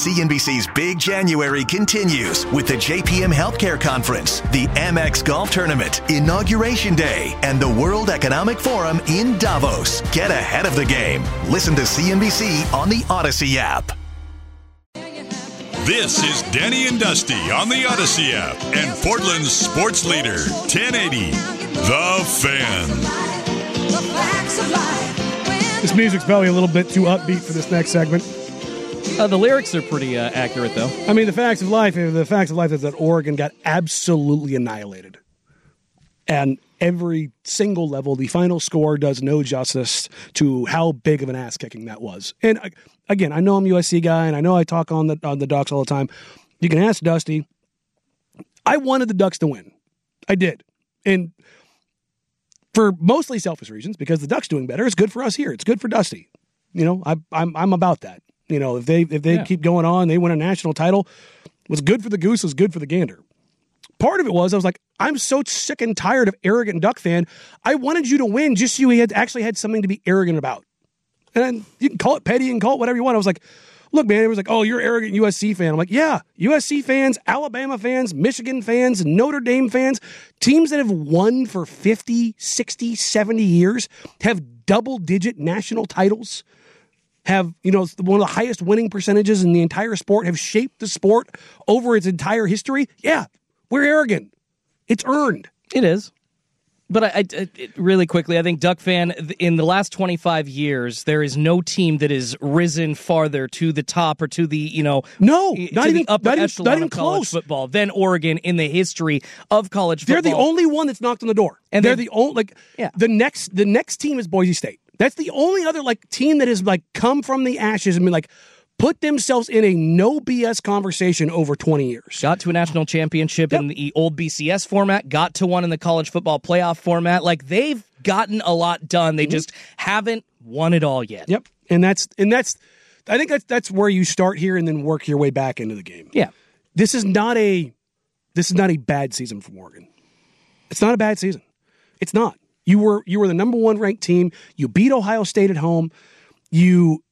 CNBC's Big January continues with the JPM Healthcare Conference, the Amex Golf Tournament, Inauguration Day, and the World Economic Forum in Davos. Get ahead of the game. Listen to CNBC on the Odyssey app. This is Danny and Dusty on the Odyssey app and Portland's sports leader, 1080, The Fan. This music's probably a little bit too upbeat for this next segment. The lyrics are pretty accurate, though. I mean, the facts of life is that Oregon got absolutely annihilated. And every single level, the final score does no justice to how big of an ass-kicking that was. And again, I know I'm a USC guy, and I know I talk on the Ducks all the time. You can ask Dusty. I wanted the Ducks to win. I did. And for mostly selfish reasons, because the Ducks doing better is good for us here. It's good for Dusty. You know, I'm about that. You know, if they keep going on, they win a national title. What's good for the goose was good for the gander. Part of it was I was like, I'm so sick and tired of arrogant Duck fan. I wanted you to win just so you actually had something to be arrogant about. And then you can call it petty and call it whatever you want. I was like, look, man, it was like, oh, you're an arrogant USC fan. I'm like, yeah, USC fans, Alabama fans, Michigan fans, Notre Dame fans, teams that have won for 50, 60, 70 years, have double-digit national titles, have, you know, one of the highest winning percentages in the entire sport, have shaped the sport over its entire history. Yeah, we're arrogant. It's earned. It is. But I really quickly, I think Duck fan, in the last 25 years, there is no team that has risen farther to the top or to the, you know, not even upper echelon of close. college football than Oregon in the history of college football. They're the only one that's knocked on the door. And they're the only, the next team is Boise State. That's the only other team that has come from the ashes and been put themselves in a no BS conversation over 20 years. Got to a national championship in the old BCS format, got to one in the college football playoff format. They've gotten a lot done. They just haven't won it all yet. Yep. And that's I think that's where you start here and then work your way back into the game. Yeah. This is not a bad season from Oregon. It's not a bad season. It's not. You were the number one ranked team. You beat Ohio State at home. You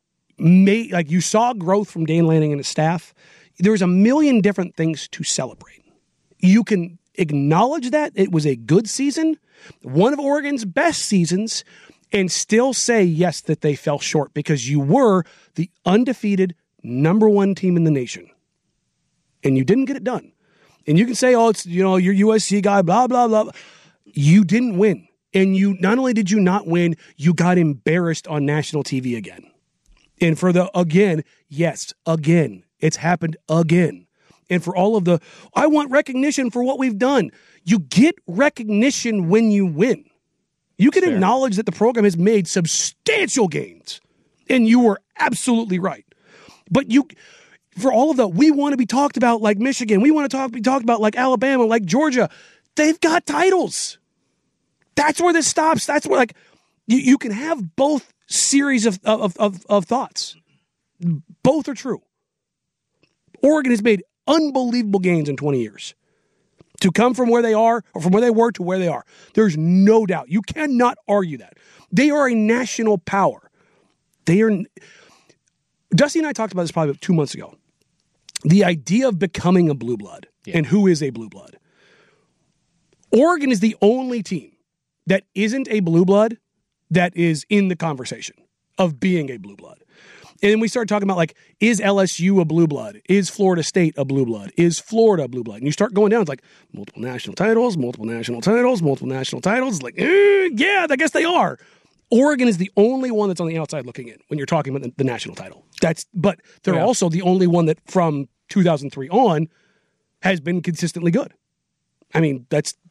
saw growth from Dan Lanning and his staff. There's a million different things to celebrate. You can acknowledge that it was a good season, one of Oregon's best seasons, and still say, yes, that they fell short because you were the undefeated number one team in the nation. And you didn't get it done. And you can say, oh, it's, you're USC guy, blah, blah, blah. You didn't win. And you not only did you not win, you got embarrassed on national TV again. And for again, it's happened again. And for all of I want recognition for what we've done. You get recognition when you win. You can acknowledge that the program has made substantial gains. And you were absolutely right. But for all of that, we want to be talked about like Michigan. We want to be talked about like Alabama, like Georgia. They've got titles. That's where this stops. That's where you can have both series of thoughts. Both are true. Oregon has made unbelievable gains in 20 years to come from where they are or from where they were to where they are. There's no doubt. You cannot argue that. They are a national power. Dusty and I talked about this probably 2 months ago. The idea of becoming a blue blood and who is a blue blood. Oregon is the only team that isn't a blue blood that is in the conversation of being a blue blood. And then we started talking about, is LSU a blue blood? Is Florida State a blue blood? Is Florida a blue blood? And you start going down, it's multiple national titles, multiple national titles, multiple national titles. Yeah, I guess they are. Oregon is the only one that's on the outside looking in when you're talking about the national title. But they're also the only one that from 2003 on has been consistently good. I mean,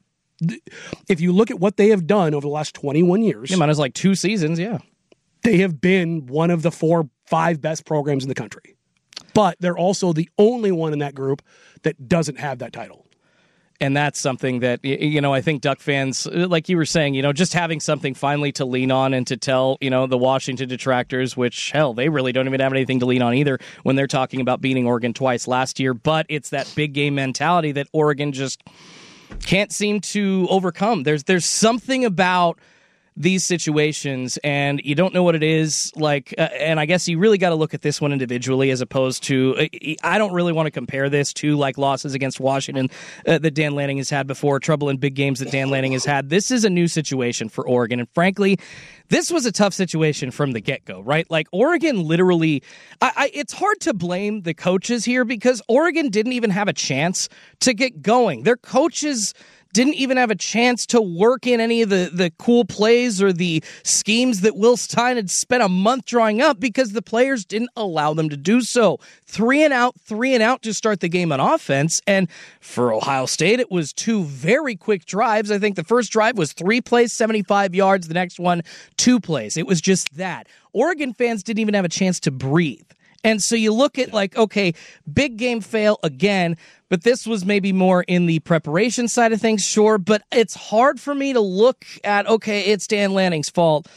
if you look at what they have done over the last 21 years. Yeah, mine is 2 seasons, yeah. They have been one of the 4-5 best programs in the country. But they're also the only one in that group that doesn't have that title. And that's something that, I think Duck fans, like you were saying, just having something finally to lean on and to tell, the Washington detractors, which, hell, they really don't even have anything to lean on either when they're talking about beating Oregon twice last year. But it's that big game mentality that Oregon just can't seem to overcome. There's something about these situations and you don't know what it is, like, and I guess you really got to look at this one individually as opposed to, I don't really want to compare this to like losses against Washington that Dan Lanning has had before, trouble in big games that Dan Lanning has had. This is a new situation for Oregon, and frankly, this was a tough situation from the get-go, right? Like, Oregon literally, it's hard to blame the coaches here because Oregon didn't even have a chance to get going. Their coaches didn't even have a chance to work in any of the cool plays or the schemes that Will Stein had spent a month drawing up because the players didn't allow them to do so. 3 and out to start the game on offense. And for Ohio State, it was 2 very quick drives. I think the first drive was 3 plays, 75 yards. The next one, 2 plays. It was just that. Oregon fans didn't even have a chance to breathe. And so you look at like, okay, big game fail again, but this was maybe more in the preparation side of things, sure, but it's hard for me to look at, okay, it's Dan Lanning's fault.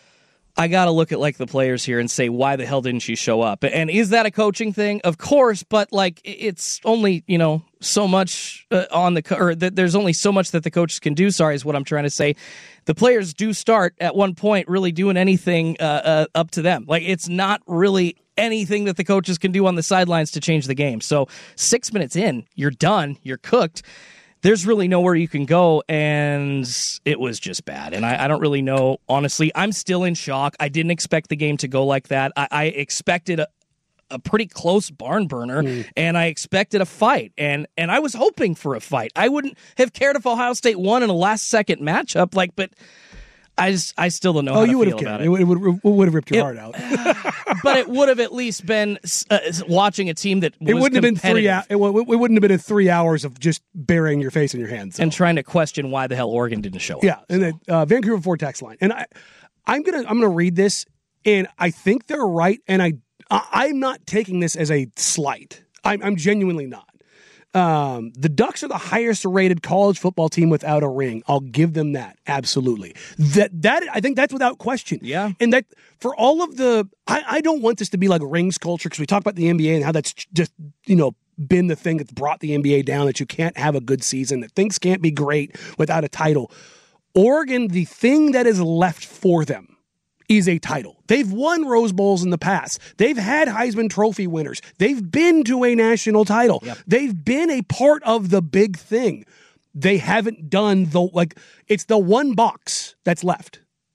I got to look at like the players here and say, why the hell didn't you show up? And is that a coaching thing? Of course, but like it's only, so much there's only so much that the coaches can do. Sorry, is what I'm trying to say. The players do start at one point really doing anything up to them. Like, it's not really anything that the coaches can do on the sidelines to change the game. So 6 minutes in, you're done, you're cooked. There's really nowhere you can go, and it was just bad. And I don't really know, honestly. I'm still in shock. I didn't expect the game to go like that. I expected a pretty close barn burner, and I expected a fight, and I was hoping for a fight. I wouldn't have cared if Ohio State won in a last-second matchup, but I still don't know how to feel about it. It would have ripped your heart out. But it would have at least been watching a team that was it wouldn't have been competitive. it wouldn't have been 3 hours of just burying your face in your hands and trying to question why the hell Oregon didn't show up. Yeah, and the Vancouver Ford text line, and I'm gonna read this, and I think they're right, and I'm not taking this as a slight. I'm genuinely not. The Ducks are the highest rated college football team without a ring. I'll give them that. Absolutely. That I think that's without question. Yeah. And that for all of I don't want this to be like rings culture, because we talk about the NBA and how that's just, been the thing that's brought the NBA down, that you can't have a good season, that things can't be great without a title. Oregon, the thing that is left for them is a title. They've won Rose Bowls in the past. They've had Heisman Trophy winners. They've been to a national title. Yep. They've been a part of the big thing. They haven't done it's the one box that's left.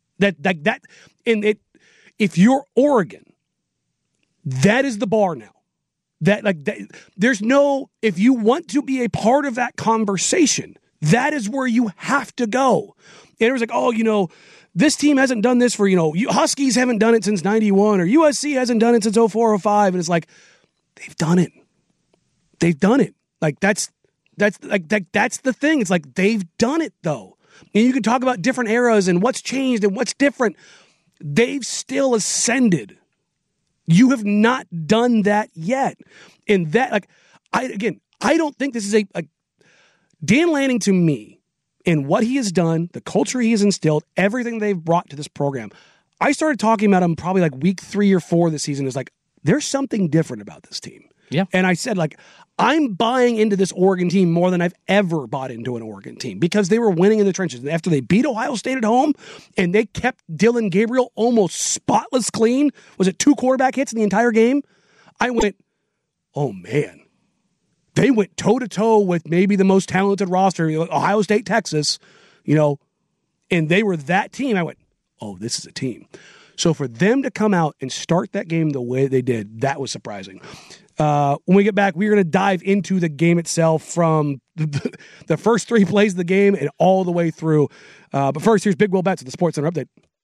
If you're Oregon, that is the bar now. There's no, if you want to be a part of that conversation, that is where you have to go. And it was like, this team hasn't done this for, Huskies haven't done it since 91, or USC hasn't done it since 04 or 05. And it's like, they've done it. They've done it. Like, that's the thing. It's like, they've done it though. And you can talk about different eras and what's changed and what's different. They've still ascended. You have not done that yet. And that, I don't think this is a Dan Lanning, to me, and what he has done, the culture he has instilled, everything they've brought to this program. I started talking about him probably like week 3 or 4 this season. It's like, there's something different about this team. Yeah. And I said, I'm buying into this Oregon team more than I've ever bought into an Oregon team, because they were winning in the trenches. After they beat Ohio State at home and they kept Dylan Gabriel almost spotless clean, was it 2 quarterback hits in the entire game? I went, oh man. They went toe-to-toe with maybe the most talented roster, Ohio State, Texas, and they were that team. I went, oh, this is a team. So for them to come out and start that game the way they did, that was surprising. When we get back, we're going to dive into the game itself from the first 3 plays of the game and all the way through. But first, here's Big Will Betts at the SportsCenter Update.